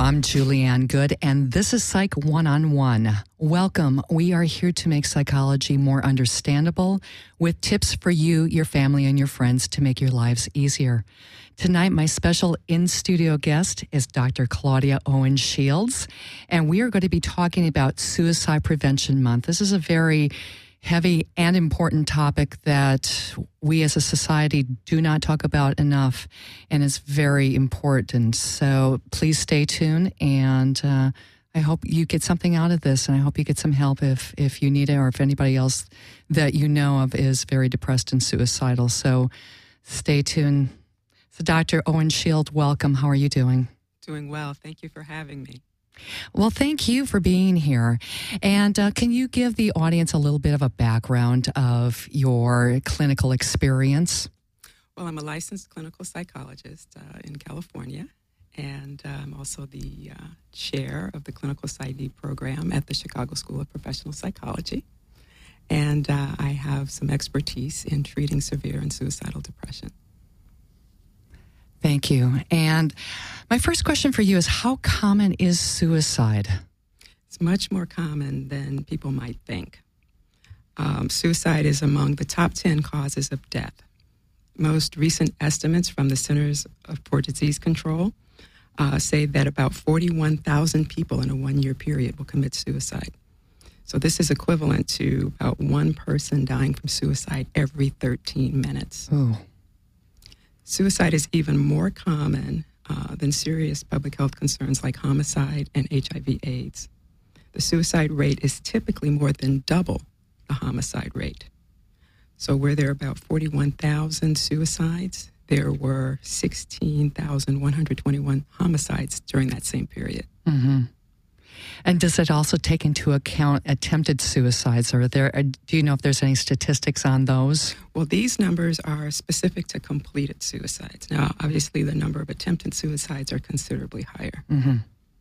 I'm Julianne Good, and this is Psych One-on-One. Welcome. We are here to make psychology more understandable with tips for you, your family, and your friends to make your lives easier. Tonight, my special in-studio guest is Dr. Claudia Owen Shields, and we are going to be talking about Suicide Prevention Month. This is a very heavy and important topic that we as a society do not talk about enough, and it's very important. So please stay tuned, and I hope you get something out of this, and I hope you get some help if you need it, or if anybody else that you know of is very depressed and suicidal. So stay tuned. So Dr. Owen Shields, welcome. How are you doing? Doing well. Thank you for having me. Well, thank you for being here. And can you give the audience a little bit of a background of your clinical experience? Well, I'm a licensed clinical psychologist in California, and I'm also the chair of the Clinical PsyD program at the Chicago School of Professional Psychology. And I have some expertise in treating severe and suicidal depression. Thank you. And my first question for you is, how common is suicide? It's much more common than people might think. Suicide is among the top 10 causes of death. Most recent estimates from the Centers for Disease Control say that about 41,000 people in a one-year period will commit suicide. So this is equivalent to about one person dying from suicide every 13 minutes. Ooh. Suicide is even more common than serious public health concerns like homicide and HIV/AIDS. The suicide rate is typically more than double the homicide rate. So where there are about 41,000 suicides, there were 16,121 homicides during that same period. Mm-hmm. And does it also take into account attempted suicides? Do you know if there's any statistics on those? Well, these numbers are specific to completed suicides. Now, obviously, the number of attempted suicides are considerably higher. Mm-hmm.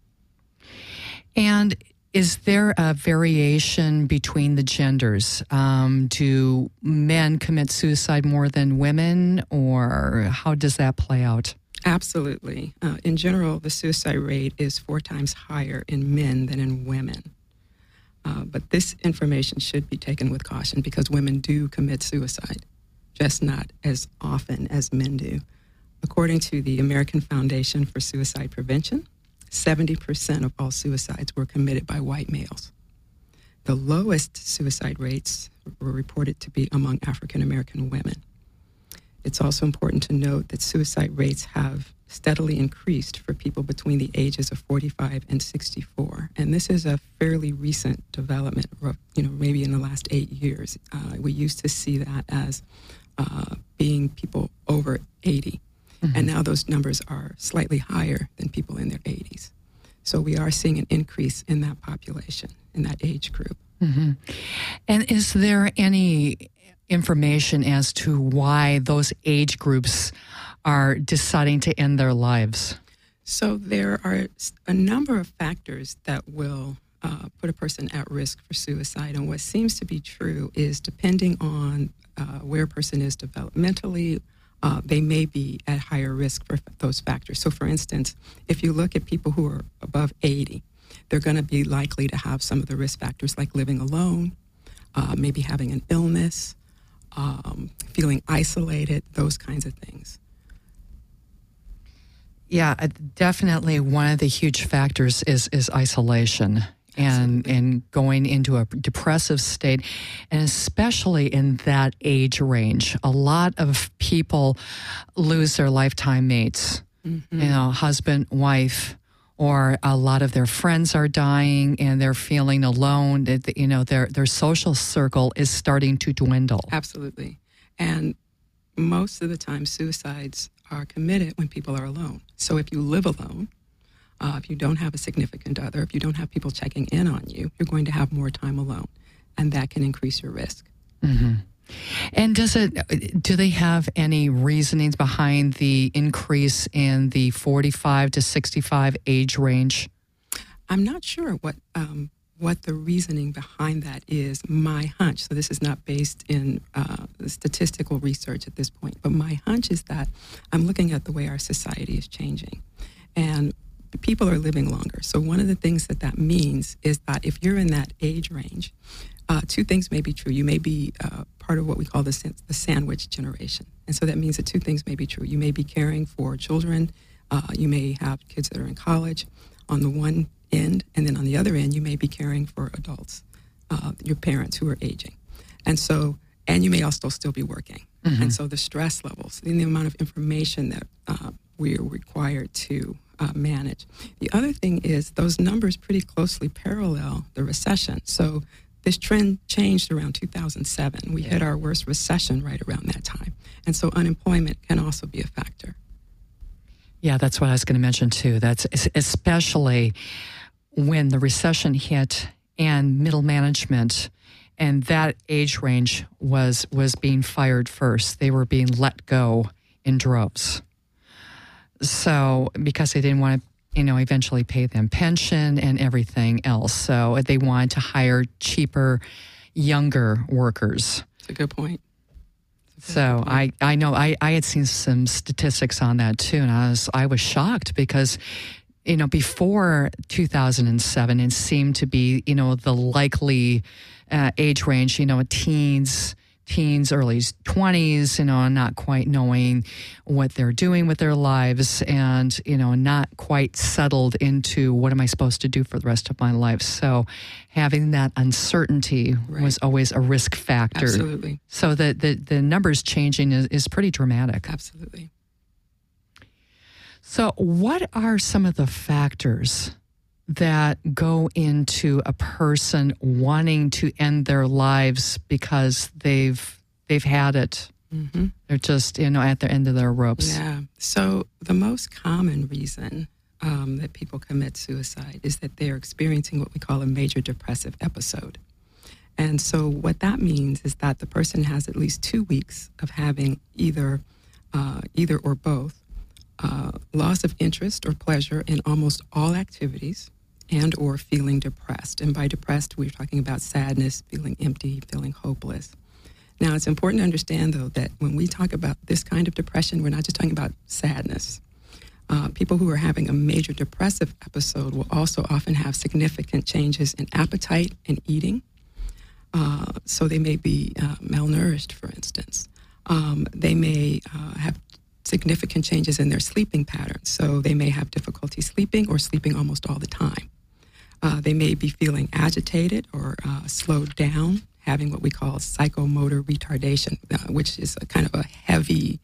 And is there a variation between the genders? Do men commit suicide more than women, or how does that play out? Absolutely. In general, the suicide rate is 4 times higher in men than in women. But this information should be taken with caution because women do commit suicide, just not as often as men do. According to the American Foundation for Suicide Prevention, 70% of all suicides were committed by white males. The lowest suicide rates were reported to be among African American women. It's also important to note that suicide rates have steadily increased for people between the ages of 45 and 64. And this is a fairly recent development, maybe in the last 8 years. We used to see that as being people over 80. Mm-hmm. And now those numbers are slightly higher than people in their 80s. So we are seeing an increase in that population, in that age group. Mm-hmm. And is there any information as to why those age groups are deciding to end their lives? So there are a number of factors that will put a person at risk for suicide. And what seems to be true is depending on where a person is developmentally, they may be at higher risk for those factors. So for instance, if you look at people who are above 80, they're going to be likely to have some of the risk factors like living alone, maybe having an illness, feeling isolated, those kinds of things. Yeah, definitely one of the huge factors is isolation and going into a depressive state, and especially in that age range. A lot of people lose their lifetime mates, mm-hmm. Husband, wife, or a lot of their friends are dying and they're feeling alone. Their social circle is starting to dwindle. Absolutely. And most of the time, suicides are committed when people are alone. So if you live alone, if you don't have a significant other, if you don't have people checking in on you, you're going to have more time alone, and that can increase your risk. Mm-hmm. And do they have any reasonings behind the increase in the 45 to 65 age range? I'm not sure what the reasoning behind that is. My hunch, so this is not based in statistical research at this point, but my hunch is that I'm looking at the way our society is changing. And people are living longer. So one of the things that means is that if you're in that age range, two things may be true. You may be part of what we call the sandwich generation. And so that means that two things may be true. You may be caring for children. You may have kids that are in college on the one end, and then on the other end, you may be caring for adults, your parents who are aging. And you may also still be working. Mm-hmm. And so the stress levels and the amount of information that we are required to manage. The other thing is those numbers pretty closely parallel the recession. So this trend changed around 2007. We hit our worst recession right around that time. And so unemployment can also be a factor. Yeah, that's what I was going to mention too. That's especially when the recession hit and middle management and that age range was being fired first. They were being let go in droves. So because they didn't want to, eventually pay them pension and everything else. So they wanted to hire cheaper, younger workers. That's a good point. So I know I had seen some statistics on that too, and I was shocked because, before 2007, it seemed to be, the likely age range, teens, early 20s, not quite knowing what they're doing with their lives and, not quite settled into what am I supposed to do for the rest of my life. So having that uncertainty was always a risk factor. Absolutely. So the numbers changing is pretty dramatic. Absolutely. So what are some of the factors that go into a person wanting to end their lives because they've had it? Mm-hmm. They're just, at the end of their ropes. Yeah. So the most common reason that people commit suicide is that they're experiencing what we call a major depressive episode. And so what that means is that the person has at least 2 weeks of having either or both loss of interest or pleasure in almost all activities, and or feeling depressed. And by depressed, we're talking about sadness, feeling empty, feeling hopeless. Now, it's important to understand, though, that when we talk about this kind of depression, we're not just talking about sadness. People who are having a major depressive episode will also often have significant changes in appetite and eating. So they may be malnourished, for instance. They may have significant changes in their sleeping patterns. So they may have difficulty sleeping or sleeping almost all the time. They may be feeling agitated or slowed down, having what we call psychomotor retardation, which is a kind of a heavy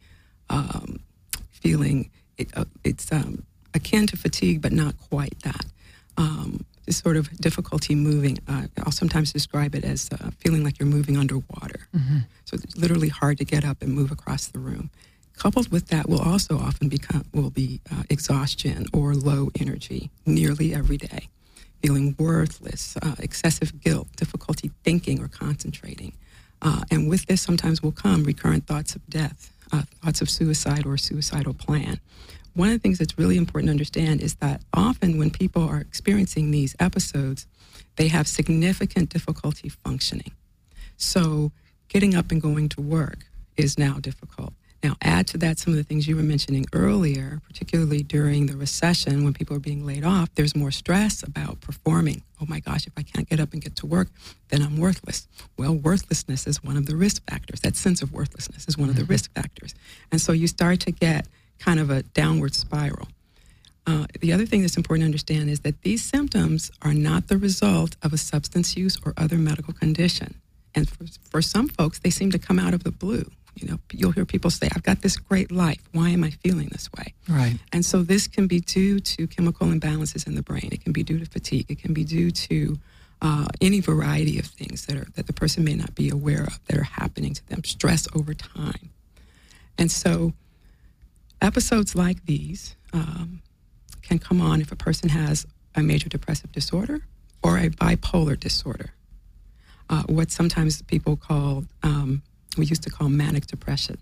feeling. It's akin to fatigue, but not quite that. This sort of difficulty moving. I'll sometimes describe it as feeling like you're moving underwater. Mm-hmm. So it's literally hard to get up and move across the room. Coupled with that will also often be exhaustion or low energy nearly every day, feeling worthless, excessive guilt, difficulty thinking or concentrating. And with this sometimes will come recurrent thoughts of death, thoughts of suicide or suicidal plan. One of the things that's really important to understand is that often when people are experiencing these episodes, they have significant difficulty functioning. So getting up and going to work is now difficult. Now, add to that some of the things you were mentioning earlier, particularly during the recession when people are being laid off, there's more stress about performing. Oh my gosh, if I can't get up and get to work, then I'm worthless. Well, worthlessness is one of the risk factors. That sense of worthlessness is one of the risk factors. And so you start to get kind of a downward spiral. The other thing that's important to understand is that these symptoms are not the result of a substance use or other medical condition. And for some folks, they seem to come out of the blue. You'll hear people say, I've got this great life. Why am I feeling this way? Right. And so this can be due to chemical imbalances in the brain. It can be due to fatigue. It can be due to any variety of things that the person may not be aware of that are happening to them, stress over time. And so episodes like these can come on if a person has a major depressive disorder or a bipolar disorder. What sometimes people call... we used to call manic depression.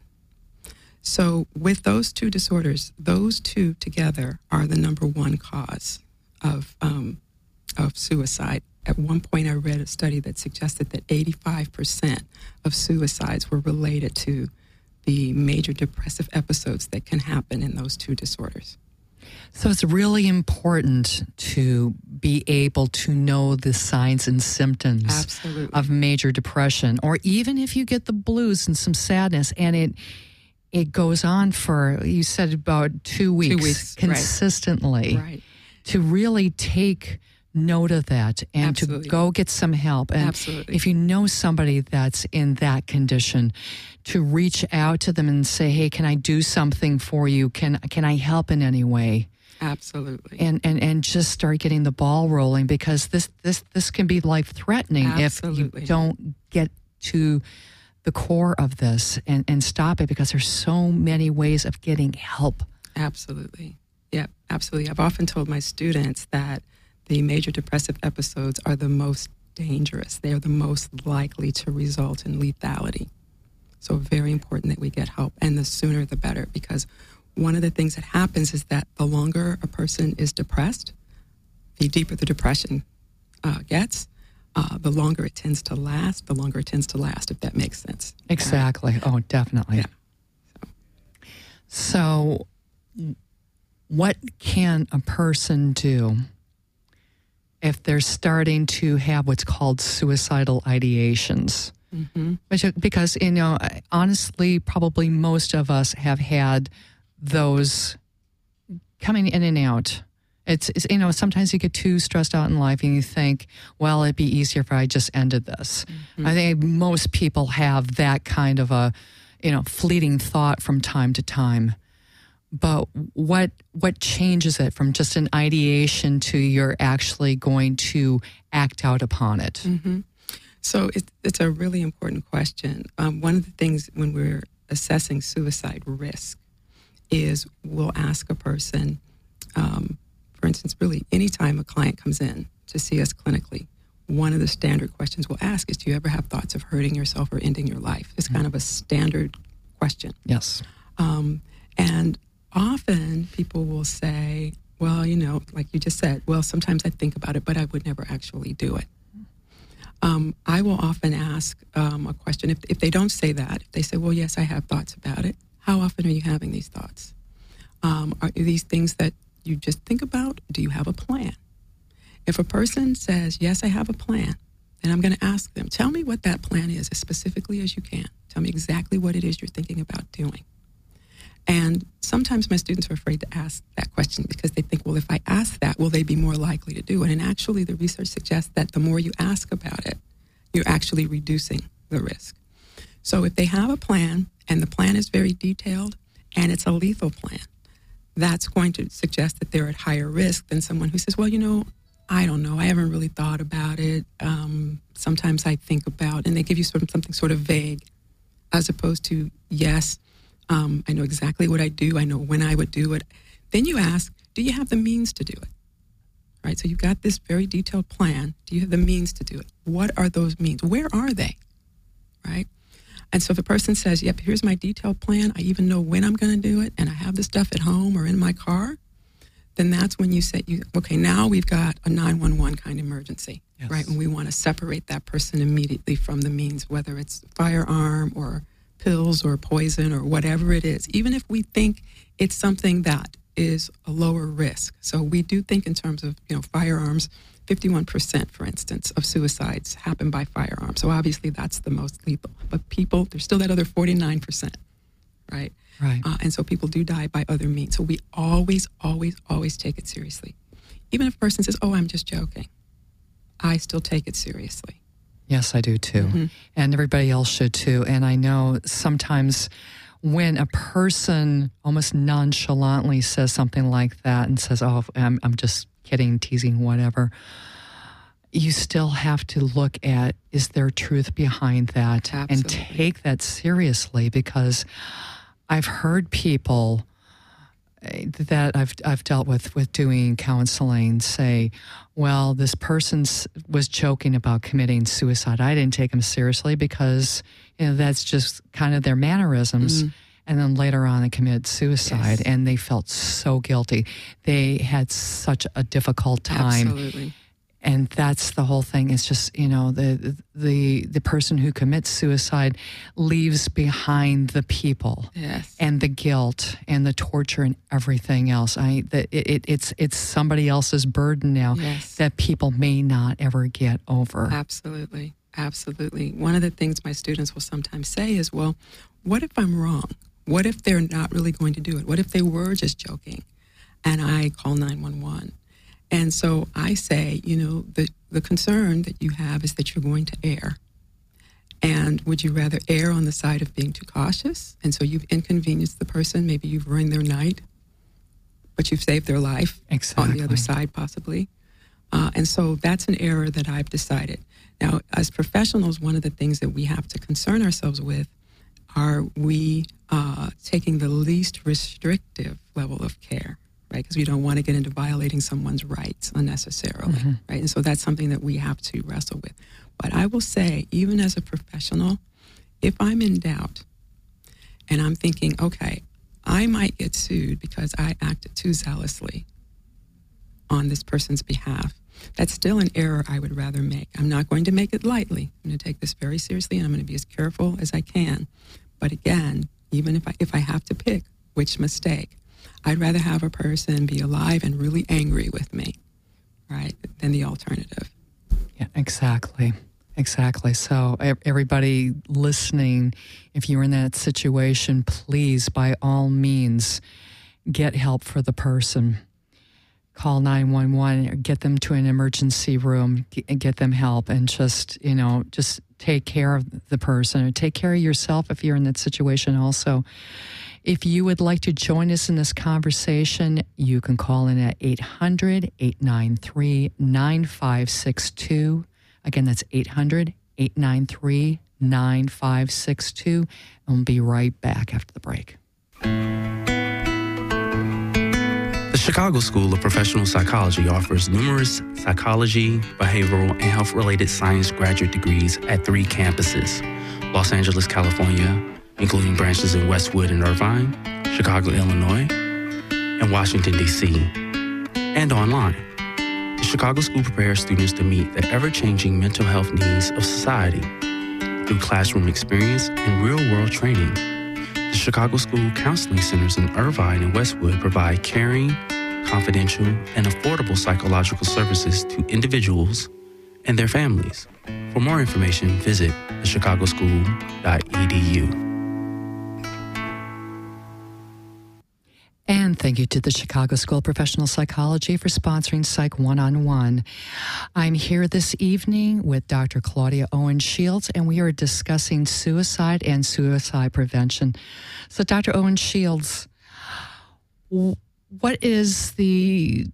So with those two disorders, those two together are the number one cause of suicide. At one point, I read a study that suggested that 85% of suicides were related to the major depressive episodes that can happen in those two disorders. So it's really important to be able to know the signs and symptoms Absolutely. of major depression, or even if you get the blues and some sadness, and it goes on for, you said, about 2 weeks, 2 weeks, consistently, right. To really take note of that and Absolutely. to go get some help. And Absolutely. if you know somebody that's in that condition, to reach out to them and say, hey, can I do something for you? Can I help in any way? Absolutely. And just start getting the ball rolling, because this can be life-threatening if you don't get to the core of this and stop it, because there's so many ways of getting help. Absolutely. Yeah, absolutely. I've often told my students that the major depressive episodes are the most dangerous. They are the most likely to result in lethality. So very important that we get help, and the sooner the better, because one of the things that happens is that the longer a person is depressed, the deeper the depression gets, the longer it tends to last, if that makes sense. Exactly. Oh, definitely. Yeah. So what can a person do if they're starting to have what's called suicidal ideations? Mm-hmm. Because, honestly, probably most of us have had those coming in and out. It's sometimes you get too stressed out in life and you think, well, it'd be easier if I just ended this. Mm-hmm. I think most people have that kind of a, fleeting thought from time to time. But what changes it from just an ideation to you're actually going to act out upon it? Mm-hmm. So it's a really important question. One of the things when we're assessing suicide risk is we'll ask a person, for instance, really anytime a client comes in to see us clinically, one of the standard questions we'll ask is, do you ever have thoughts of hurting yourself or ending your life? It's kind of a standard question. Yes. And often people will say, well, like you just said, well, sometimes I think about it, but I would never actually do it. I will often ask a question, if they don't say that, if they say, well, yes, I have thoughts about it, how often are you having these thoughts? Are these things that you just think about? Do you have a plan? If a person says, yes, I have a plan, then I'm going to ask them, tell me what that plan is as specifically as you can. Tell me exactly what it is you're thinking about doing. And sometimes my students are afraid to ask that question because they think, well, if I ask that, will they be more likely to do it? And actually, the research suggests that the more you ask about it, you're actually reducing the risk. So if they have a plan, and the plan is very detailed, and it's a lethal plan, that's going to suggest that they're at higher risk than someone who says, well, I don't know, I haven't really thought about it. Sometimes I think about, and they give you something sort of vague, as opposed to, yes, I know exactly what I do. I know when I would do it. Then you ask, do you have the means to do it? Right? So you've got this very detailed plan. Do you have the means to do it? What are those means? Where are they? Right? And so if a person says, yep, here's my detailed plan. I even know when I'm going to do it, and I have the stuff at home or in my car, then that's when you say, okay, now we've got a 911 kind of emergency, yes. Right? And we want to separate that person immediately from the means, whether it's firearm or pills or poison or whatever it is, even if we think it's something that is a lower risk. So we do think in terms of, firearms, 51%, for instance, of suicides happen by firearms. So obviously that's the most lethal. But there's still that other 49%, right? Right. And so people do die by other means. So we always, always, always take it seriously. Even if a person says, oh, I'm just joking, I still take it seriously. Yes, I do too. Mm-hmm. And everybody else should too. And I know sometimes when a person almost nonchalantly says something like that and says, oh, I'm just kidding, teasing, whatever, you still have to look at, is there truth behind that? Absolutely. And take that seriously, because I've heard people that I've dealt with doing counseling say, well, this person was joking about committing suicide. I didn't take them seriously because that's just kind of their mannerisms. Mm. And then later on, they committed suicide, yes. And they felt so guilty. They had such a difficult time. Absolutely. And that's the whole thing. It's just, the person who commits suicide leaves behind the people, yes, and the guilt and the torture and everything else. It's somebody else's burden now, yes, that people may not ever get over. Absolutely. Absolutely. One of the things my students will sometimes say is, well, what if I'm wrong? What if they're not really going to do it? What if they were just joking? And I call 911. And so I say, the concern that you have is that you're going to err. And would you rather err on the side of being too cautious? And so you've inconvenienced the person. Maybe you've ruined their night, but you've saved their life. Exactly. On the other side, possibly. And so that's an error that I've decided. Now, as professionals, one of the things that we have to concern ourselves with are we taking the least restrictive level of care, right? Because we don't want to get into violating someone's rights unnecessarily, right? And so that's something that we have to wrestle with. But I will say, even as a professional, if I'm in doubt and I'm thinking, okay, I might get sued because I acted too zealously on this person's behalf, that's still an error I would rather make. I'm not going to make it lightly. I'm going to take this very seriously, and I'm going to be as careful as I can. But again, even if I have to pick which mistake, I'd rather have a person be alive and really angry with me, right, than the alternative. Yeah, exactly. Exactly. So everybody listening, if you're in that situation, please, by all means, get help for the person. Call 911, or get them to an emergency room, get them help, and just take care of the person, or take care of yourself if you're in that situation also. If you would like to join us in this conversation, you can call in at 800-893-9562. Again, that's 800-893-9562. And we'll be right back after the break. The Chicago School of Professional Psychology offers numerous psychology, behavioral, and health-related science graduate degrees at 3 campuses: Los Angeles, California, including branches in Westwood and Irvine, Chicago, Illinois, and Washington, D.C., and online. The Chicago School prepares students to meet the ever-changing mental health needs of society through classroom experience and real-world training. The Chicago School Counseling Centers in Irvine and Westwood provide caring, confidential, and affordable psychological services to individuals and their families. For more information, visit thechicagoschool.edu. And thank you to the Chicago School of Professional Psychology for sponsoring Psych One-on-One. I'm here this evening with Dr. Claudia Owen Shields, and we are discussing suicide and suicide prevention. So, Dr. Owen Shields, what is the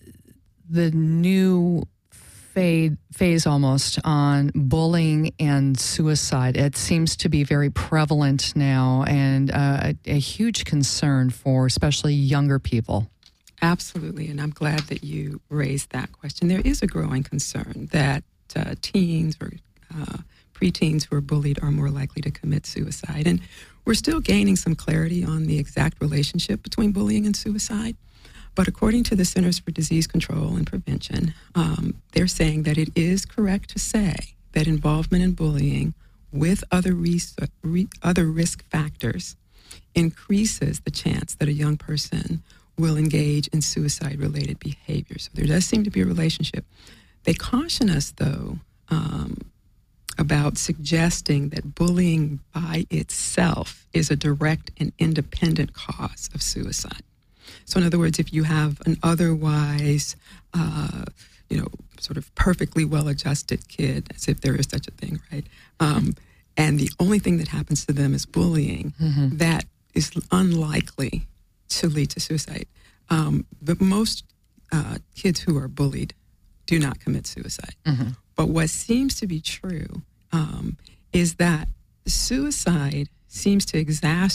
new phase almost on bullying and suicide? It seems to be very prevalent now, and a huge concern for especially younger people. Absolutely, and I'm glad that you raised that question. There is a growing concern that teens or preteens who are bullied are more likely to commit suicide. And we're still gaining some clarity on the exact relationship between bullying and suicide. But according to the Centers for Disease Control and Prevention, they're saying that it is correct to say that involvement in bullying with other risk factors increases the chance that a young person will engage in suicide-related behavior. So there does seem to be a relationship. They caution us, though, about suggesting that bullying by itself is a direct and independent cause of suicide. So in other words, if you have an otherwise, sort of perfectly well-adjusted kid, as if there is such a thing, right? And the only thing that happens to them is bullying, that is unlikely to lead to suicide. But most kids who are bullied do not commit suicide. But what seems to be true is that suicide seems to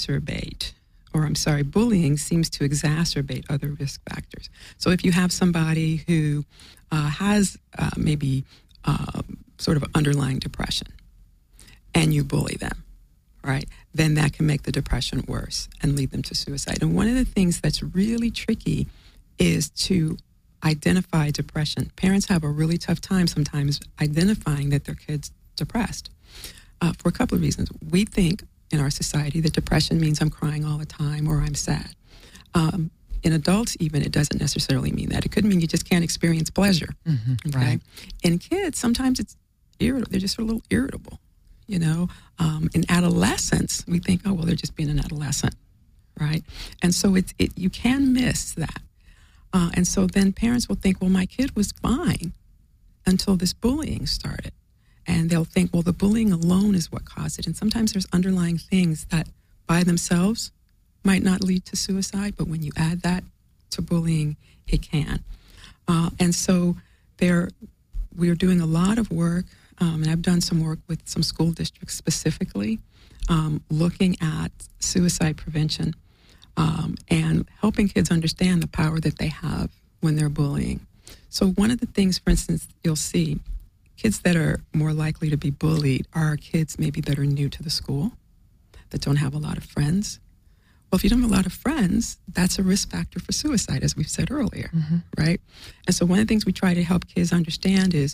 bullying seems to exacerbate other risk factors. So if you have somebody who has maybe sort of underlying depression and you bully them, right, then that can make the depression worse and lead them to suicide. And one of the things that's really tricky is to identify depression. Parents have a really tough time sometimes identifying that their kid's depressed for a couple of reasons. We think in our society that depression means I'm crying all the time or I'm sad. In adults even, it doesn't necessarily mean that. It could mean you just can't experience pleasure. Mm-hmm, okay? Right. In kids, sometimes it's irritable. They're just a little irritable, you know. In adolescence, we think, oh, well, they're just being an adolescent, right? And so you can miss that. And so then parents will think, well, my kid was fine until this bullying started. And they'll think, well, the bullying alone is what caused it. And sometimes there's underlying things that by themselves might not lead to suicide, but when you add that to bullying, it can. And so we are doing a lot of work, and I've done some work with some school districts specifically, looking at suicide prevention and helping kids understand the power that they have when they're bullying. So one of the things, for instance, you'll see, kids that are more likely to be bullied are kids maybe that are new to the school, that don't have a lot of friends. Well, if you don't have a lot of friends, that's a risk factor for suicide, as we've said earlier, right? And so one of the things we try to help kids understand is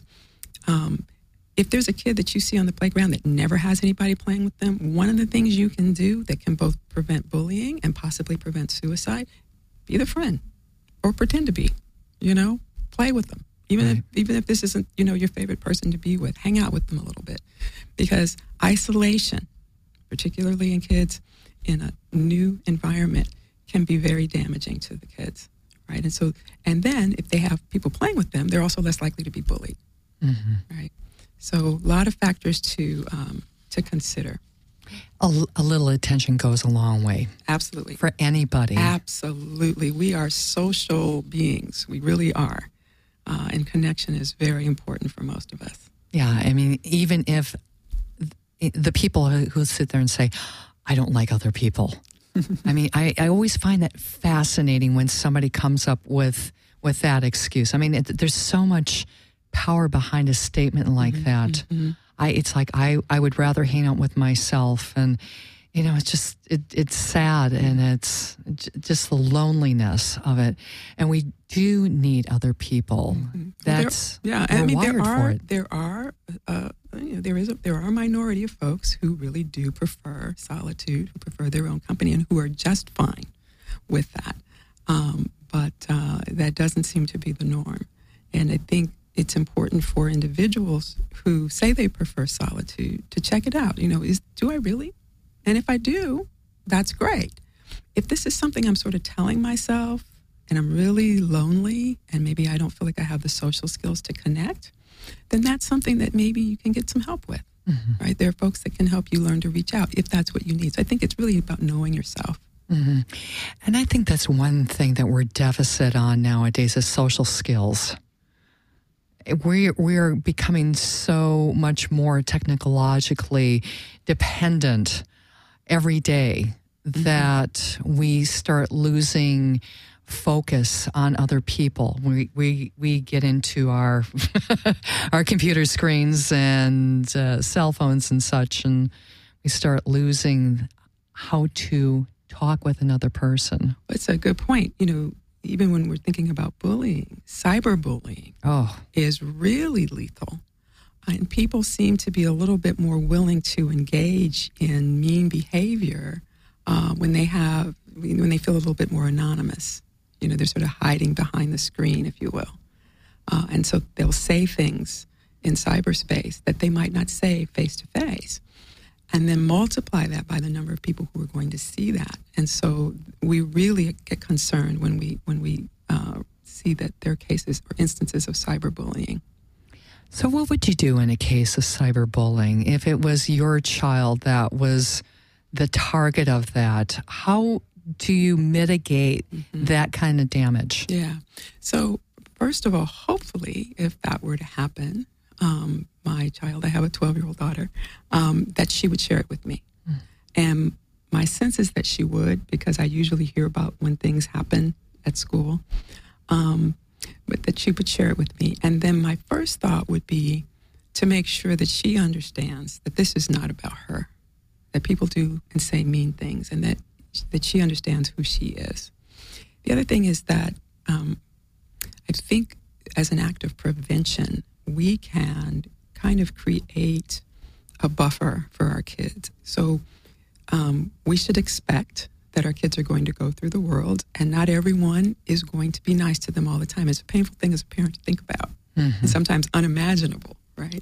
if there's a kid that you see on the playground that never has anybody playing with them, one of the things you can do that can both prevent bullying and possibly prevent suicide, be the friend or pretend to be, you know, play with them. Even if this isn't, you know, your favorite person to be with, hang out with them a little bit. Because isolation, particularly in kids in a new environment, can be very damaging to the kids, right? And then if they have people playing with them, they're also less likely to be bullied, right? So a lot of factors to consider. A little attention goes a long way. Absolutely. For anybody. Absolutely. We are social beings. We really are. And connection is very important for most of us. Yeah, I mean, even if the people who sit there and say, I don't like other people. I mean, I always find that fascinating when somebody comes up with that excuse. I mean, there's so much power behind a statement like that. It's like I would rather hang out with myself, and you know, it's just it's sad, and it's just the loneliness of it. And we do need other people. That's we're wired for it. There are a minority of folks who really do prefer solitude, who prefer their own company, and who are just fine with that. But that doesn't seem to be the norm. And I think it's important for individuals who say they prefer solitude to check it out. You know, do I really? And if I do, that's great. If this is something I'm sort of telling myself and I'm really lonely and maybe I don't feel like I have the social skills to connect, then that's something that maybe you can get some help with, right? There are folks that can help you learn to reach out if that's what you need. So I think it's really about knowing yourself. And I think that's one thing that we're deficit on nowadays is social skills. We're becoming so much more technologically dependent every day that we start losing focus on other people. We get into our our computer screens and cell phones and such, and we start losing how to talk with another person. It's a good point. You know, even when we're thinking about bullying, cyberbullying is really lethal. And people seem to be a little bit more willing to engage in mean behavior when they feel a little bit more anonymous. You know, they're sort of hiding behind the screen, if you will. And so they'll say things in cyberspace that they might not say face to face. And then multiply that by the number of people who are going to see that. And so we really get concerned when we see that there are cases or instances of cyberbullying. So what would you do in a case of cyberbullying? If it was your child that was the target of that, how do you mitigate that kind of damage? Yeah. So first of all, hopefully, if that were to happen, my child, I have a 12-year-old daughter, that she would share it with me. And my sense is that she would, because I usually hear about when things happen at school. But that she would share it with me. And then my first thought would be to make sure that she understands that this is not about her, that people do and say mean things, and that she understands who she is. The other thing is that I think as an act of prevention, we can kind of create a buffer for our kids. So we should expect that our kids are going to go through the world, and not everyone is going to be nice to them all the time. It's a painful thing as a parent to think about, and sometimes unimaginable, right?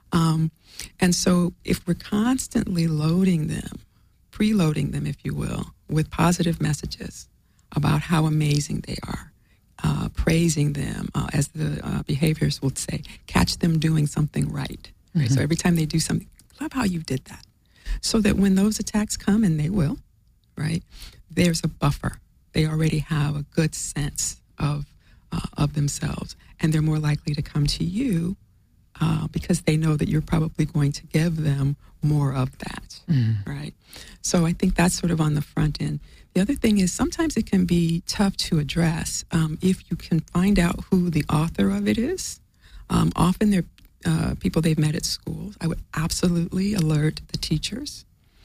And so if we're constantly loading them, preloading them, if you will, with positive messages about how amazing they are, praising them, as the behaviorists would say, catch them doing something right. So every time they do something, love how you did that. So that when those attacks come, and they will, right, there's a buffer. They already have a good sense of themselves, and they're more likely to come to you because they know that you're probably going to give them more of that, right? So I think that's sort of on the front end. The other thing is sometimes it can be tough to address if you can find out who the author of it is. Often they're people they've met at schools. I would absolutely alert the teachers.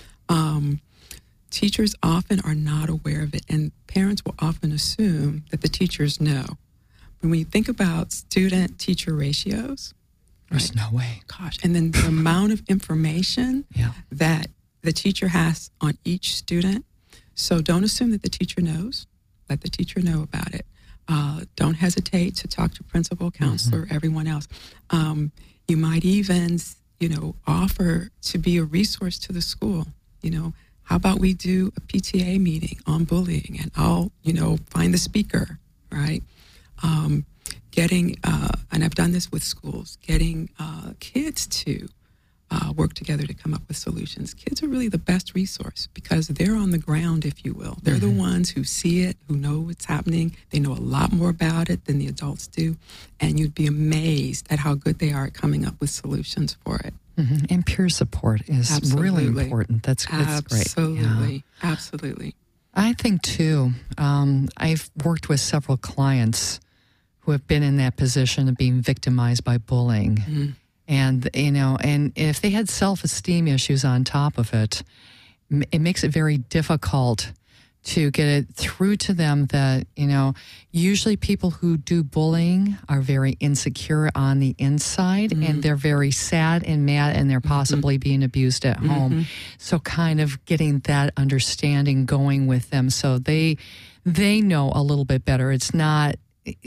Teachers often are not aware of it, and parents will often assume that the teachers know. When we think about student-teacher ratios, there's no way. Gosh, and then the amount of information that the teacher has on each student. So don't assume that the teacher knows. Let the teacher know about it. Don't hesitate to talk to principal, counselor, everyone else. You might even, offer to be a resource to the school. How about we do a PTA meeting on bullying, and I'll, find the speaker, right? Getting, and I've done this with schools, getting kids to work together to come up with solutions. Kids are really the best resource because they're on the ground, if you will. They're the ones who see it, who know what's happening. They know a lot more about it than the adults do. And you'd be amazed at how good they are at coming up with solutions for it. And peer support is really important. That's great. Absolutely. I think, too, I've worked with several clients who have been in that position of being victimized by bullying. And, and if they had self-esteem issues on top of it, it makes it very difficult to get it through to them that, usually people who do bullying are very insecure on the inside, and they're very sad and mad, and they're possibly being abused at home. So kind of getting that understanding going with them so they know a little bit better. It's not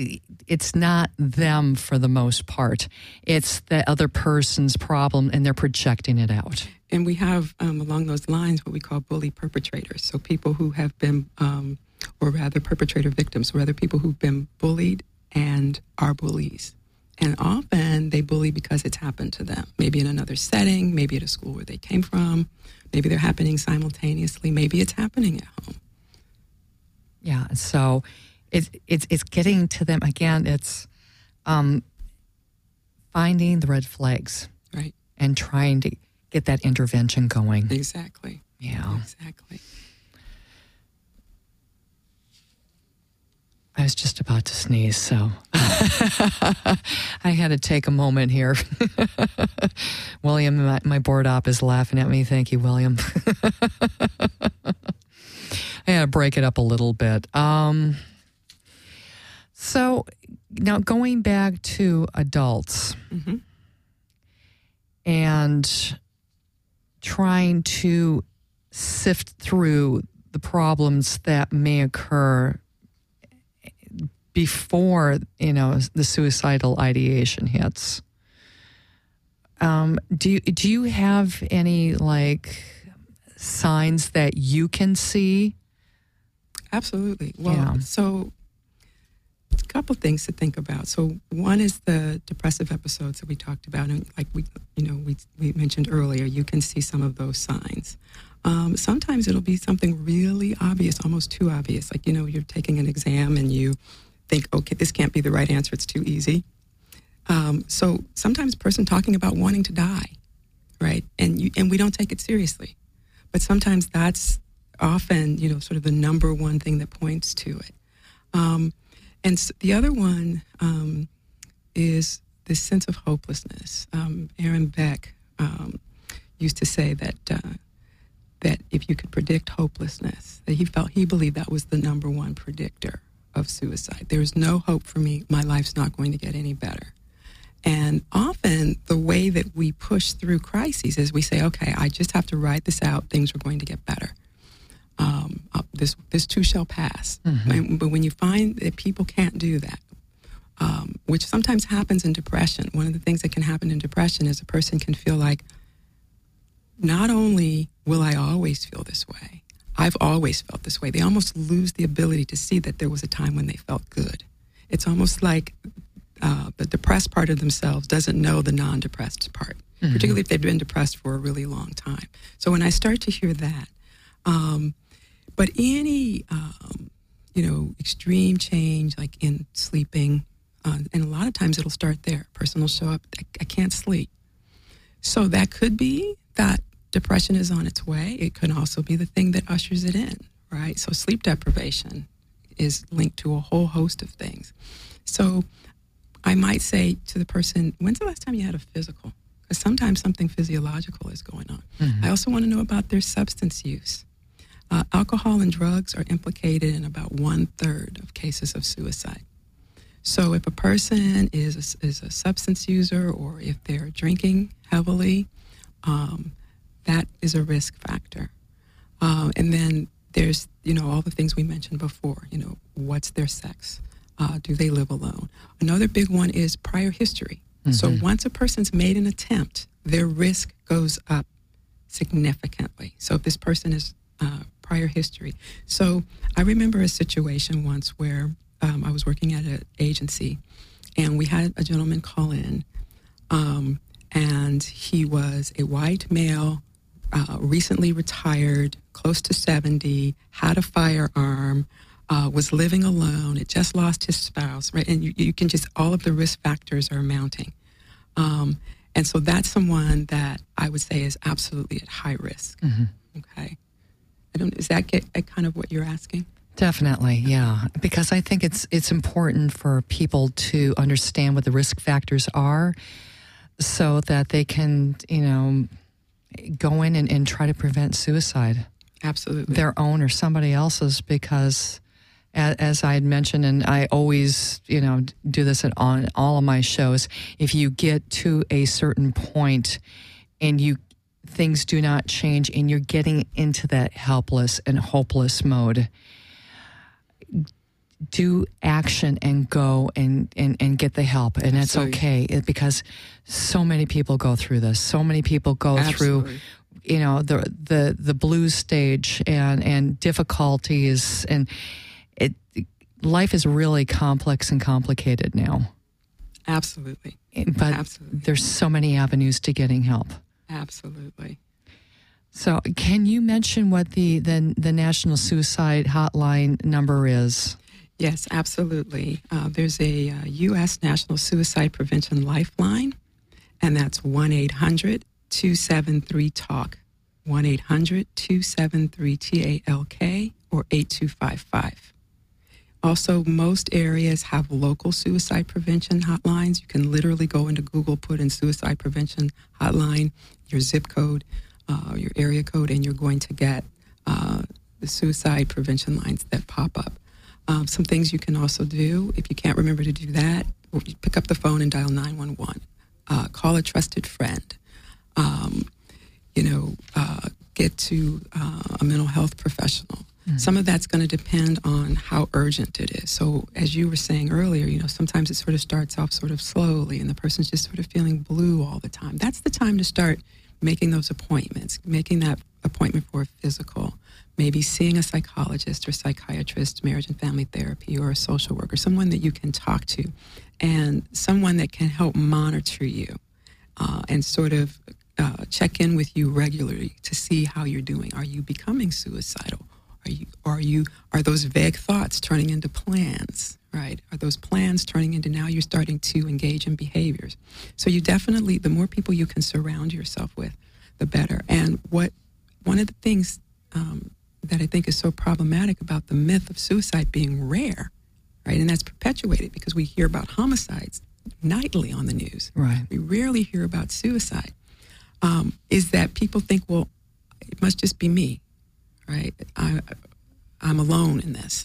them for the most part. It's the other person's problem, and they're projecting it out. And we have, along those lines, what we call bully perpetrators. So people who have been, or rather perpetrator victims, or rather people who've been bullied and are bullies. And often they bully because it's happened to them. Maybe in another setting, maybe at a school where they came from. Maybe they're happening simultaneously. Maybe it's happening at home. Yeah, so it's getting to them again. It's finding the red flags, right, and trying to get that intervention going. Exactly. Yeah. Exactly. I was just about to sneeze, so I had to take a moment here. William, my board op, is laughing at me. Thank you, William. I had to break it up a little bit. So now going back to adults and trying to sift through the problems that may occur before, the suicidal ideation hits. Do you have any signs that you can see? Absolutely. Well, so a couple things to think about. So one is the depressive episodes that we talked about, and we mentioned earlier, you can see some of those signs. Sometimes it'll be something really obvious, almost too obvious. You're taking an exam and you think, okay, this can't be the right answer. It's too easy. So sometimes a person talking about wanting to die, right? And we don't take it seriously. But sometimes that's often, sort of the number one thing that points to it. And so the other one is this sense of hopelessness. Aaron Beck used to say that if you could predict hopelessness, that he believed that was the number one predictor of suicide. There's no hope for me. My life's not going to get any better. And often the way that we push through crises is we say, okay, I just have to ride this out. Things are going to get better. This too shall pass. Mm-hmm. But when you find that people can't do that, which sometimes happens in depression, one of the things that can happen in depression is a person can feel like, not only will I always feel this way, I've always felt this way. They almost lose the ability to see that there was a time when they felt good. It's almost like the depressed part of themselves doesn't know the non-depressed part, mm-hmm. particularly if they've been depressed for a really long time. So when I start to hear that, but any, extreme change, like in sleeping, and a lot of times it'll start there. A person will show up, I can't sleep. So that could be that depression is on its way. It could also be the thing that ushers it in, right? So sleep deprivation is linked to a whole host of things. So I might say to the person, when's the last time you had a physical? Because sometimes something physiological is going on. Mm-hmm. I also want to know about their substance use. Alcohol and drugs are implicated in about 1/3 of cases of suicide. So if a person is a substance user, or if they're drinking heavily, that is a risk factor. And then there's, all the things we mentioned before. What's their sex? Do they live alone? Another big one is prior history. Mm-hmm. So once a person's made an attempt, their risk goes up significantly. So if this person is prior history. So I remember a situation once where I was working at an agency, and we had a gentleman call in, and he was a white male, recently retired, close to 70, had a firearm, was living alone, had just lost his spouse, right? And you can just, all of the risk factors are mounting. And so that's someone that I would say is absolutely at high risk. Mm-hmm. Okay. Does that get at kind of what you're asking? Definitely, yeah. Because I think it's important for people to understand what the risk factors are, so that they can, go in and try to prevent suicide. Absolutely. Their own or somebody else's, because as I had mentioned, and I always, do this on all of my shows, if you get to a certain point and things do not change and you're getting into that helpless and hopeless mode, do action and go and get the help. And it's okay, because so many people go through this. So many people go Absolutely. through, the blues stage and difficulties, and life is really complex and complicated now. Absolutely. But Absolutely. There's so many avenues to getting help. Absolutely. So can you mention what the National Suicide Hotline number is? Yes, absolutely. There's a U.S. National Suicide Prevention Lifeline, and that's 1-800-273-TALK, 1-800-273-TALK, or 8255. Also, most areas have local suicide prevention hotlines. You can literally go into Google, put in suicide prevention hotline, your zip code, your area code, and you're going to get the suicide prevention lines that pop up. Some things you can also do, if you can't remember to do that, pick up the phone and dial 911. Call a trusted friend. Get to a mental health professional. Mm-hmm. Some of that's going to depend on how urgent it is. So as you were saying earlier, sometimes it sort of starts off sort of slowly and the person's just sort of feeling blue all the time. That's the time to start making those appointments, making that appointment for a physical, maybe seeing a psychologist or psychiatrist, marriage and family therapy, or a social worker, someone that you can talk to, and someone that can help monitor you and sort of check in with you regularly to see how you're doing. Are you becoming suicidal? Are those vague thoughts turning into plans, right? Are those plans turning into now you're starting to engage in behaviors? So you definitely, the more people you can surround yourself with, the better. And one of the things that I think is so problematic about the myth of suicide being rare, right? And that's perpetuated because we hear about homicides nightly on the news. Right. We rarely hear about suicide. Is that people think, well, it must just be me, right? I'm alone in this.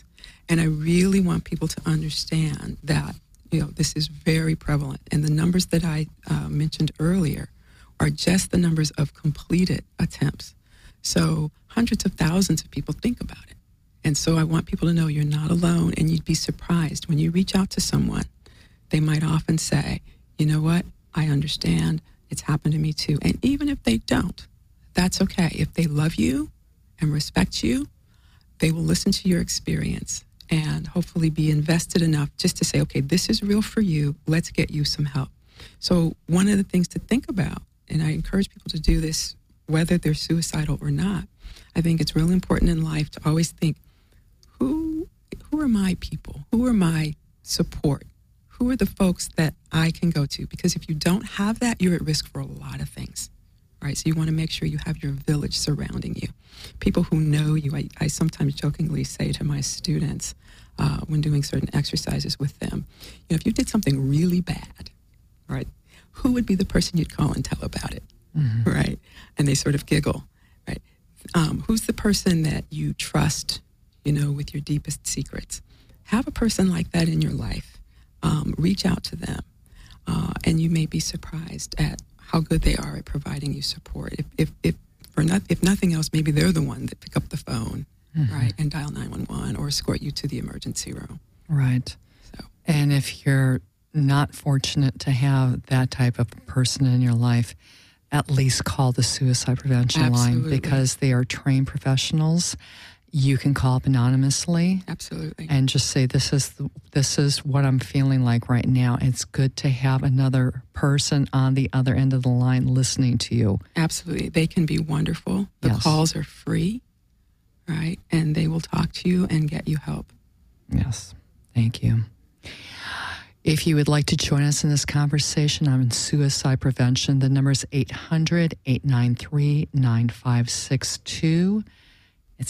And I really want people to understand that, this is very prevalent. And the numbers that I mentioned earlier are just the numbers of completed attempts. So hundreds of thousands of people think about it. And so I want people to know you're not alone, and you'd be surprised when you reach out to someone. They might often say, you know what, I understand, it's happened to me too. And even if they don't, that's okay. If they love you and respect you, they will listen to your experience and hopefully be invested enough just to say, okay, this is real for you, let's get you some help. So one of the things to think about, and I encourage people to do this whether they're suicidal or not, I think it's really important in life to always think, who are my people? Who are my support? Who are the folks that I can go to? Because if you don't have that, you're at risk for a lot of things, right? So you want to make sure you have your village surrounding you. People who know you. I sometimes jokingly say to my students when doing certain exercises with them, if you did something really bad, right, who would be the person you'd call and tell about it, right? And they sort of giggle, right? Who's the person that you trust, with your deepest secrets? Have a person like that in your life. Reach out to them, and you may be surprised at how good they are at providing you support. If nothing else, maybe they're the one that pick up the phone, right, and dial 911 or escort you to the emergency room. Right. So, and if you're not fortunate to have that type of person in your life, at least call the suicide prevention line, because they are trained professionals. You can call up anonymously. Absolutely. And just say, this is what I'm feeling like right now. It's good to have another person on the other end of the line listening to you. Absolutely. They can be wonderful. The calls are free, right? And they will talk to you and get you help. Yes. Thank you. If you would like to join us in this conversation on suicide prevention, the number is 800-893-9562. It's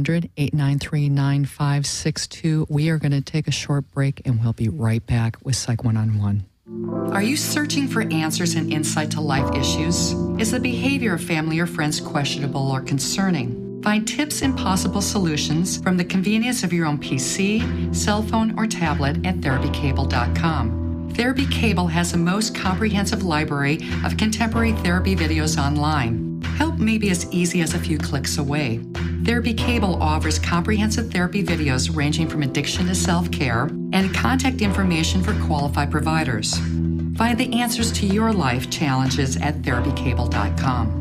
800-893-9562. We are going to take a short break, and we'll be right back with Psych One-on-One. Are you searching for answers and insight to life issues? Is the behavior of family or friends questionable or concerning? Find tips and possible solutions from the convenience of your own PC, cell phone, or tablet at therapycable.com. Therapy Cable has the most comprehensive library of contemporary therapy videos online. Help may be as easy as a few clicks away. Therapy Cable offers comprehensive therapy videos ranging from addiction to self-care and contact information for qualified providers. Find the answers to your life challenges at therapycable.com.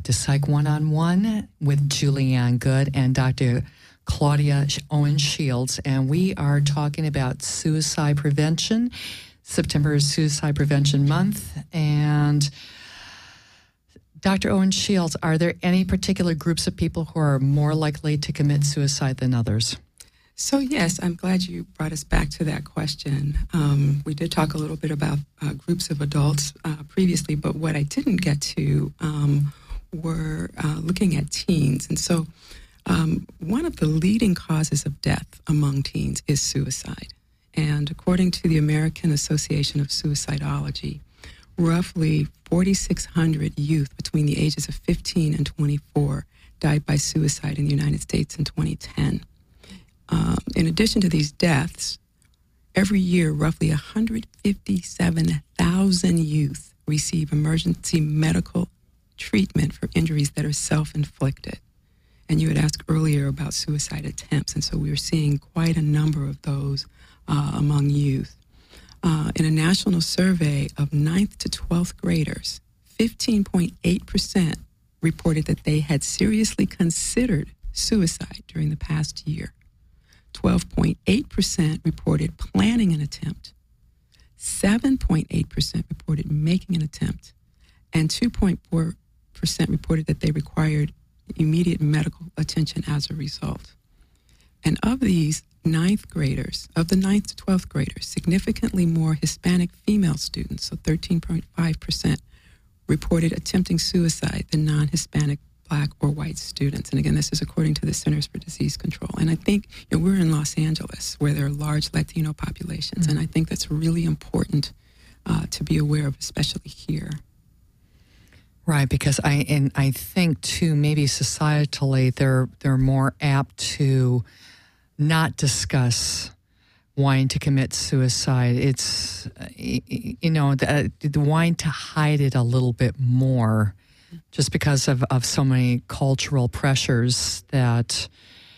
to Psych One-on-One with Julianne Good and Dr. Claudia Owen Shields, and we are talking about suicide prevention. September is Suicide Prevention Month, and Dr. Owen Shields, are there any particular groups of people who are more likely to commit suicide than others? So yes, I'm glad you brought us back to that question. We did talk a little bit about groups of adults previously, but what I didn't get to were looking at teens. And so one of the leading causes of death among teens is suicide. And according to the American Association of Suicidology, roughly 4,600 youth between the ages of 15 and 24 died by suicide in the United States in 2010. In addition to these deaths, every year, roughly 157,000 youth receive emergency medical treatment for injuries that are self-inflicted. And you had asked earlier about suicide attempts, and so we were seeing quite a number of those among youth. In a national survey of 9th to 12th graders, 15.8% reported that they had seriously considered suicide during the past year. 12.8% reported planning an attempt. 7.8% reported making an attempt. And 2.4% reported that they required immediate medical attention as a result. And of these 9th graders, of the 9th to 12th graders, significantly more Hispanic female students, so 13.5%, reported attempting suicide than non-Hispanic Black or white students. And again, this is according to the Centers for Disease Control. And I think we're in Los Angeles where there are large Latino populations. Mm-hmm. And I think that's really important to be aware of, especially here. Right, because I think too, maybe societally they're more apt to not discuss wanting to commit suicide. It's the wanting to hide it a little bit more, just because of so many cultural pressures that,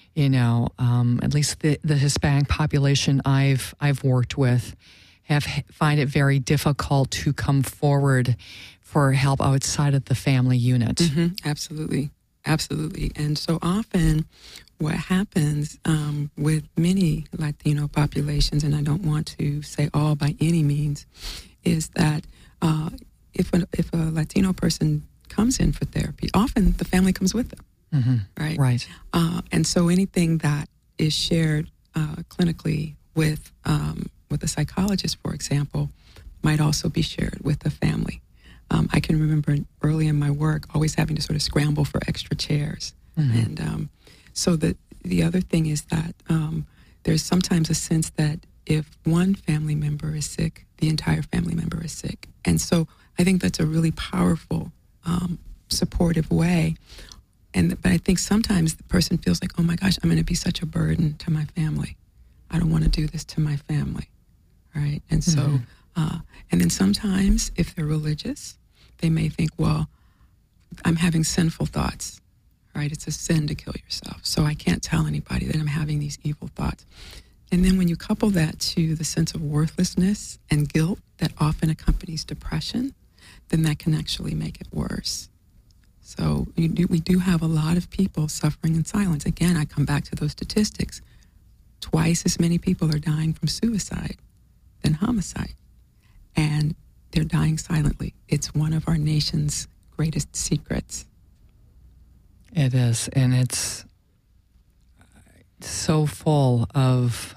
at least the Hispanic population I've worked with find it very difficult to come forward for help outside of the family unit. Mm-hmm. Absolutely. And so often what happens with many Latino populations, and I don't want to say all by any means, is that if a Latino person comes in for therapy, often the family comes with them, mm-hmm. Right. And so anything that is shared clinically with a psychologist, for example, might also be shared with the family. I can remember early in my work always having to sort of scramble for extra chairs. Mm-hmm. And so the other thing is that there's sometimes a sense that if one family member is sick, the entire family member is sick. And so I think that's a really powerful, supportive way. But I think sometimes the person feels like, oh my gosh, I'm going to be such a burden to my family. I don't want to do this to my family, right? And so, mm-hmm. And then sometimes if they're religious, they may think, well, I'm having sinful thoughts, right? It's a sin to kill yourself. So I can't tell anybody that I'm having these evil thoughts. And then when you couple that to the sense of worthlessness and guilt that often accompanies depression, then that can actually make it worse. So we do have a lot of people suffering in silence. Again, I come back to those statistics. Twice as many people are dying from suicide than homicide. And they're dying silently. It's one of our nation's greatest secrets. It is, and it's so full of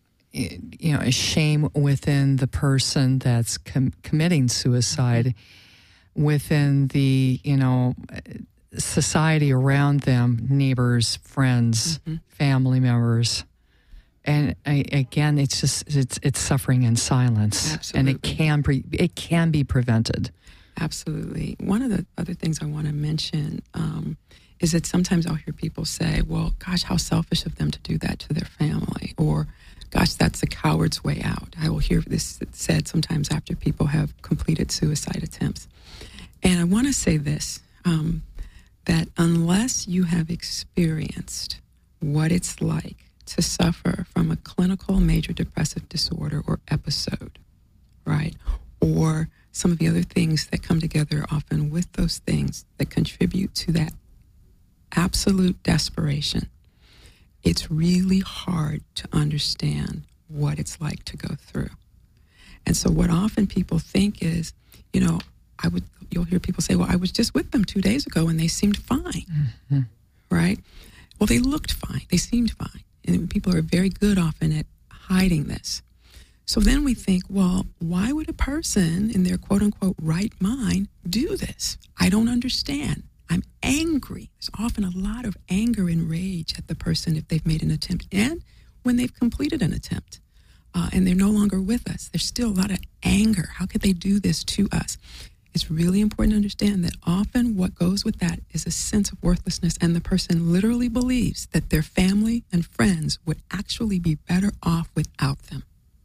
shame within the person that's committing suicide, within the society around them, neighbors, friends, mm-hmm. family members. And again, it's suffering in silence. Absolutely. And it can be prevented. Absolutely. One of the other things I want to mention is that sometimes I'll hear people say, well, gosh, how selfish of them to do that to their family, or gosh, that's a coward's way out. I will hear this said sometimes after people have completed suicide attempts. And I want to say this, that unless you have experienced what it's like to suffer from a clinical major depressive disorder or episode, right? or some of the other things that come together often with those things that contribute to that absolute desperation, it's really hard to understand what it's like to go through. And so what often people think is, you'll hear people say, well, I was just with them 2 days ago and they seemed fine, right? Well, they looked fine. They seemed fine. And people are very good often at hiding this. So then we think, well, why would a person in their quote-unquote right mind do this? I don't understand. I'm angry. There's often a lot of anger and rage at the person if they've made an attempt and when they've completed an attempt and they're no longer with us. There's still a lot of anger. How could they do this to us? It's really important to understand that often what goes with that is a sense of worthlessness, and the person literally believes that their family and friends would actually be better off without them.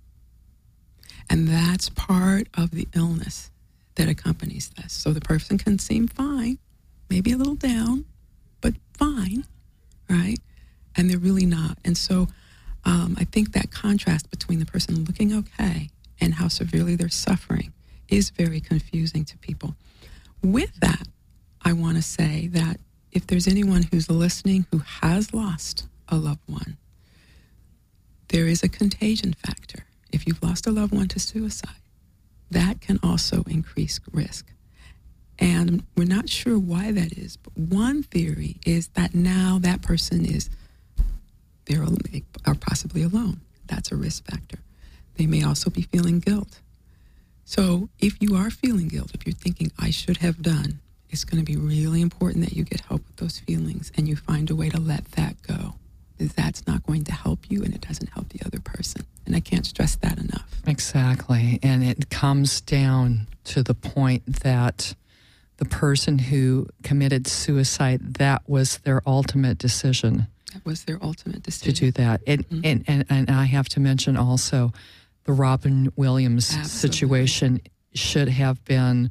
And that's part of the illness that accompanies this. So the person can seem fine, maybe a little down, but fine, right? And they're really not. And so I think that contrast between the person looking okay and how severely they're suffering is very confusing to people. With that, I want to say that if there's anyone who's listening who has lost a loved one, there is a contagion factor. If you've lost a loved one to suicide, that can also increase risk. And we're not sure why that is, but one theory is that now that person they are possibly alone. That's a risk factor. They may also be feeling guilt. So if you are feeling guilt, if you're thinking, I should have done, it's going to be really important that you get help with those feelings and you find a way to let that go. That's not going to help you and it doesn't help the other person. And I can't stress that enough. Exactly. And it comes down to the point that the person who committed suicide, that was their ultimate decision. That was their ultimate decision. To do that. And I have to mention also the Robin Williams situation should have been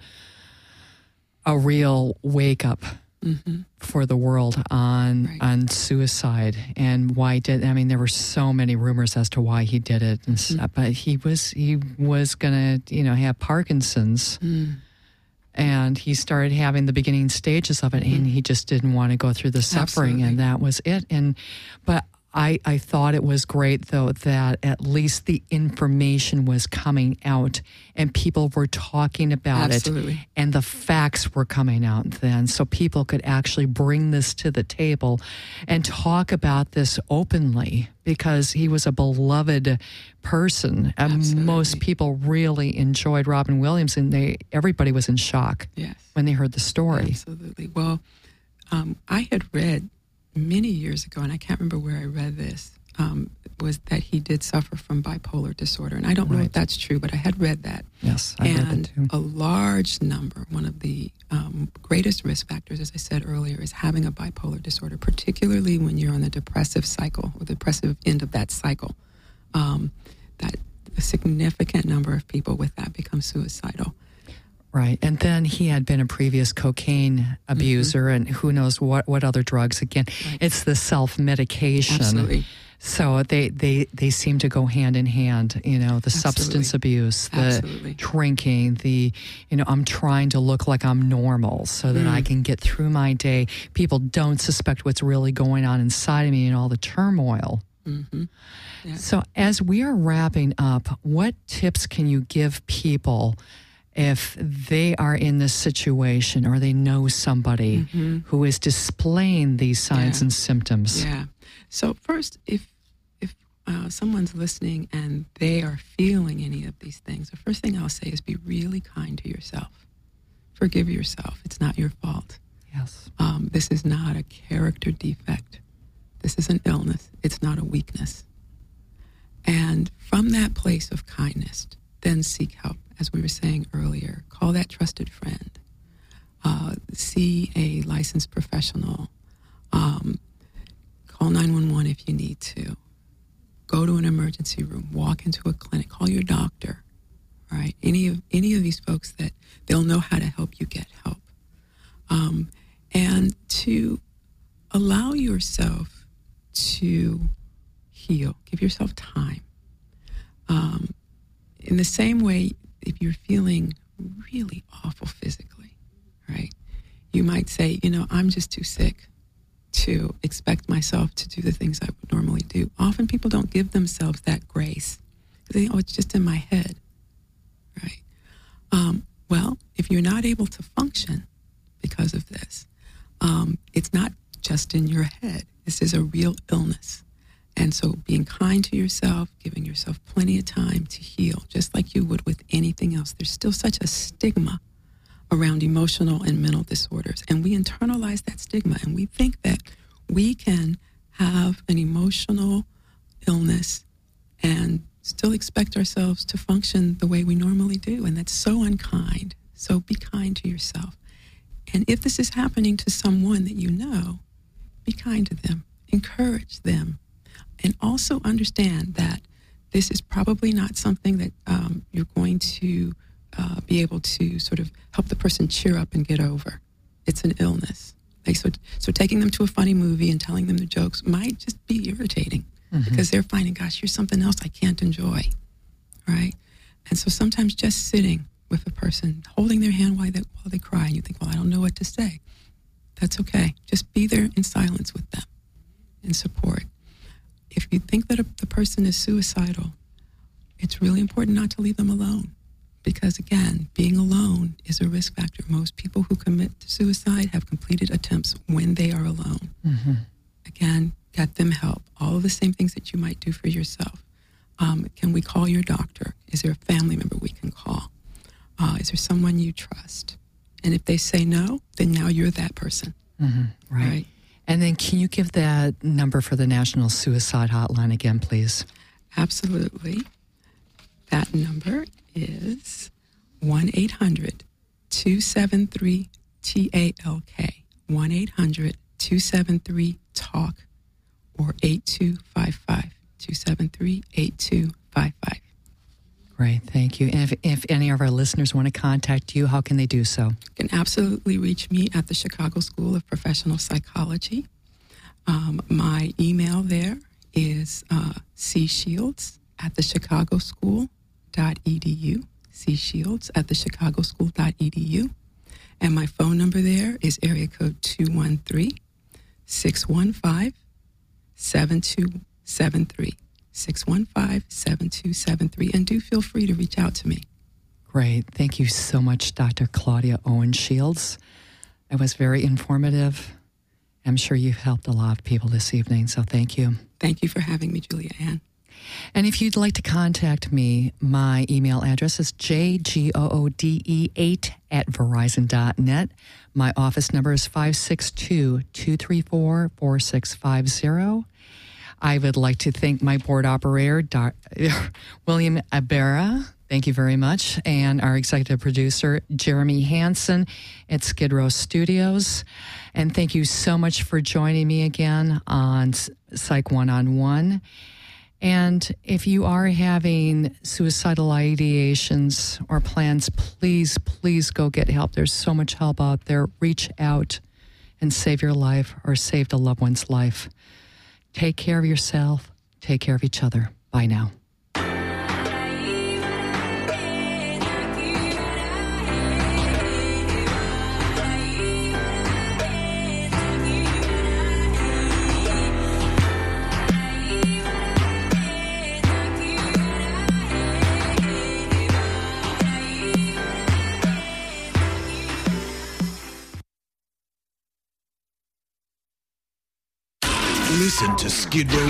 a real wake-up for the world on suicide and why there were so many rumors as to why he did it and stuff, but he was going to have Parkinson's and he started having the beginning stages of it and he just didn't want to go through the suffering. Absolutely. And that was it. But I thought it was great, though, that at least the information was coming out and people were talking about Absolutely. it and the facts were coming out then so people could actually bring this to the table and talk about this openly because he was a beloved person. Most people really enjoyed Robin Williams and everybody was in shock when they heard the story. Absolutely. Well, I had read many years ago, and I can't remember where I read this, was that he did suffer from bipolar disorder. And I don't know if that's true, but I had read that. Yes, I read that too. A large number, one of the greatest risk factors, as I said earlier, is having a bipolar disorder, particularly when you're on the depressive cycle or the depressive end of that cycle. That a significant number of people with that become suicidal. Right. And then he had been a previous cocaine abuser and who knows what other drugs. Again, it's the self-medication. Absolutely. So they seem to go hand in hand, the substance abuse, the drinking, I'm trying to look like I'm normal so that I can get through my day. People don't suspect what's really going on inside of me and all the turmoil. Yeah. So as we are wrapping up, what tips can you give people if they are in this situation or they know somebody who is displaying these signs and symptoms? Yeah. So first, if someone's listening and they are feeling any of these things, the first thing I'll say is be really kind to yourself. Forgive yourself. It's not your fault. Yes. This is not a character defect. This is an illness. It's not a weakness. And from that place of kindness, then seek help. As we were saying earlier, call that trusted friend. See a licensed professional. Call 911 if you need to. Go to an emergency room. Walk into a clinic. Call your doctor. Right? Any of these folks that they'll know how to help you get help. And to allow yourself to heal. Give yourself time. In the same way, if you're feeling really awful physically, right, you might say, I'm just too sick to expect myself to do the things I would normally do. Often people don't give themselves that grace. They think, it's just in my head, right? Well, if you're not able to function because of this, it's not just in your head. This is a real illness. And so being kind to yourself, giving yourself plenty of time to heal, just like you would with anything else. There's still such a stigma around emotional and mental disorders. And we internalize that stigma, and we think that we can have an emotional illness and still expect ourselves to function the way we normally do. And that's so unkind. So be kind to yourself. And if this is happening to someone that you know, be kind to them, encourage them, and also understand that this is probably not something that you're going to be able to sort of help the person cheer up and get over. It's an illness. Like, so taking them to a funny movie and telling them the jokes might just be irritating because they're finding, gosh, here's something else I can't enjoy, right? And so sometimes just sitting with a person, holding their hand while they cry, and you think, well, I don't know what to say. That's okay. Just be there in silence with them, in support. If you think that the person is suicidal, it's really important not to leave them alone. Because again, being alone is a risk factor. Most people who commit suicide have completed attempts when they are alone. Again, get them help. All of the same things that you might do for yourself. Can we call your doctor? Is there a family member we can call? Is there someone you trust? And if they say no, then now you're that person. Right. And then can you give that number for the National Suicide Hotline again, please? Absolutely. That number is 1-800-273-TALK, 1-800-273-TALK, or 8255, 273-8255. Great, thank you. And if any of our listeners want to contact you, how can they do so? You can absolutely reach me at the Chicago School of Professional Psychology. My email there is cshields@thechicagoschool.edu, cshields@thechicagoschool.edu. And my phone number there is area code 213-615-7273. 615-7273. And do feel free to reach out to me. Great. Thank you so much, Dr. Claudia Owen Shields. It was very informative. I'm sure you've helped a lot of people this evening, so thank you. Thank you for having me, Julia Ann. And if you'd like to contact me, my email address is jgoode8@verizon.net. My office number is 562-234-4650. I would like to thank my board operator, William Abera. Thank you very much. And our executive producer, Jeremy Hansen at Skid Row Studios. And thank you so much for joining me again on Psych One-on-One. And if you are having suicidal ideations or plans, please, please go get help. There's so much help out there. Reach out and save your life or save a loved one's life. Take care of yourself. Take care of each other. Bye now. Listen to Skid Row